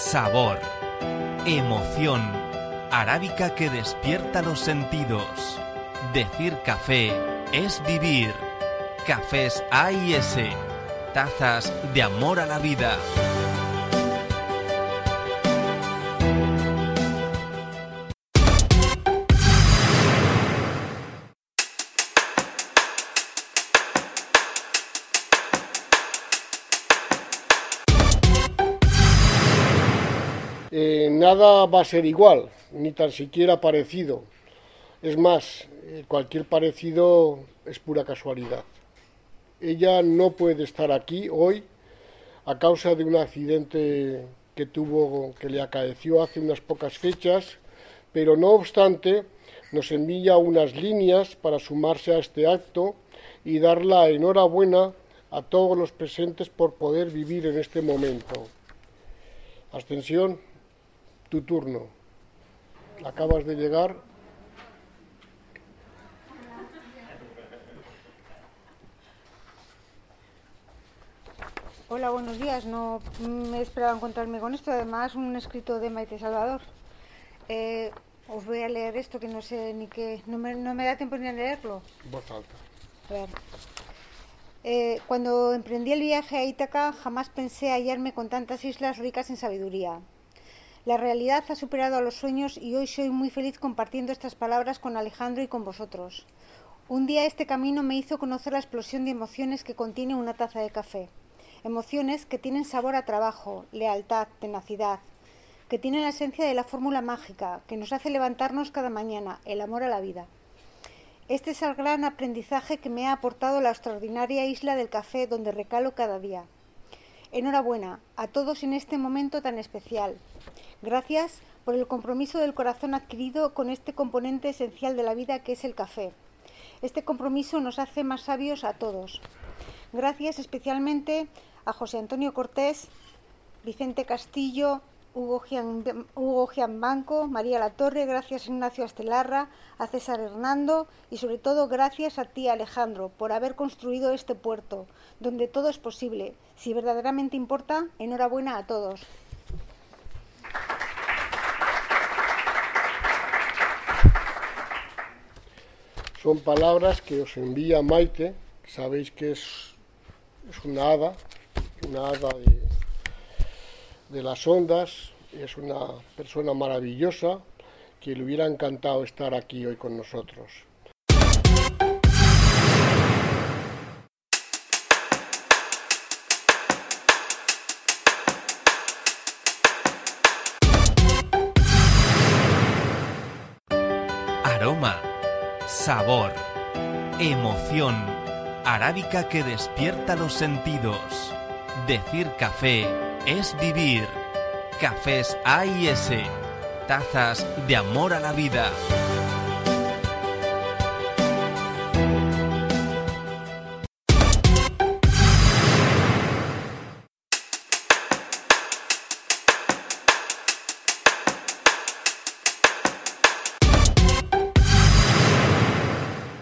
sabor, emoción, arábica que despierta los sentidos. Decir café es vivir. Cafés A&S, tazas de amor a la vida. Nada va a ser igual, ni tan siquiera parecido. Es más, cualquier parecido es pura casualidad. Ella no puede estar aquí hoy a causa de un accidente que le acaeció hace unas pocas fechas, pero no obstante nos envía unas líneas para sumarse a este acto y dar la enhorabuena a todos los presentes por poder vivir en este momento. Ascensión, tu turno. Acabas de llegar. Hola, buenos días. No me esperaba encontrarme con esto. Además, un escrito de Maite Salvador. Os voy a leer esto que no sé ni qué. No me da tiempo ni a leerlo. Voz alta. A ver. Cuando emprendí el viaje a Ítaca, jamás pensé hallarme con tantas islas ricas en sabiduría. La realidad ha superado a los sueños y hoy soy muy feliz compartiendo estas palabras con Alejandro y con vosotros. Un día este camino me hizo conocer la explosión de emociones que contiene una taza de café. Emociones que tienen sabor a trabajo, lealtad, tenacidad, que tienen la esencia de la fórmula mágica, que nos hace levantarnos cada mañana, el amor a la vida. Este es el gran aprendizaje que me ha aportado la extraordinaria isla del café donde recalo cada día. Enhorabuena a todos en este momento tan especial. Gracias por el compromiso del corazón adquirido con este componente esencial de la vida que es el café. Este compromiso nos hace más sabios a todos. Gracias especialmente a José Antonio Cortés, Vicente Castillo, Hugo Gianbanco, María Latorre, gracias Ignacio Astelarra, a César Hernando y sobre todo gracias a ti Alejandro por haber construido este puerto, donde todo es posible. Si verdaderamente importa, enhorabuena a todos. Son palabras que os envía Maite. Sabéis que es una hada de las ondas, es una persona maravillosa que le hubiera encantado estar aquí hoy con nosotros. Aroma, sabor, emoción, arábica que despierta los sentidos. Decir café es vivir. Cafés A&S, tazas de amor a la vida.